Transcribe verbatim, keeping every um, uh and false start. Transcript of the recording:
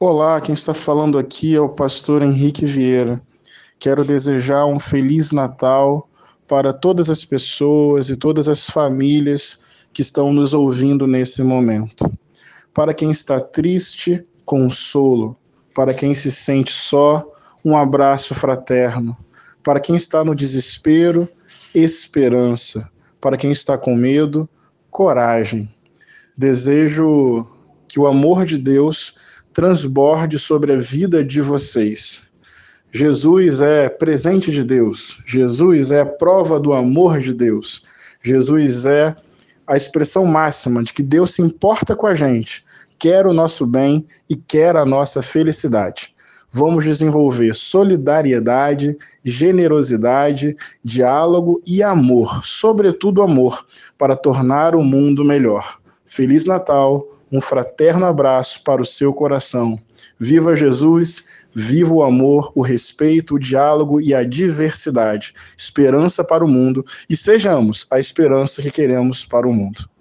Olá, quem está falando aqui é o pastor Henrique Vieira. Quero desejar um feliz Natal para todas as pessoas e todas as famílias que estão nos ouvindo nesse momento. Para quem está triste, consolo. Para quem se sente só, um abraço fraterno. Para quem está no desespero, esperança. Para quem está com medo, coragem. Desejo que o amor de Deus transborde sobre a vida de vocês. Jesus é presente de Deus. Jesus é a prova do amor de Deus. Jesus é a expressão máxima de que Deus se importa com a gente, quer o nosso bem e quer a nossa felicidade. Vamos desenvolver solidariedade, generosidade, diálogo e amor, sobretudo amor, para tornar o mundo melhor. Feliz Natal, um fraterno abraço para o seu coração. Viva Jesus, viva o amor, o respeito, o diálogo e a diversidade. Esperança para o mundo e sejamos a esperança que queremos para o mundo.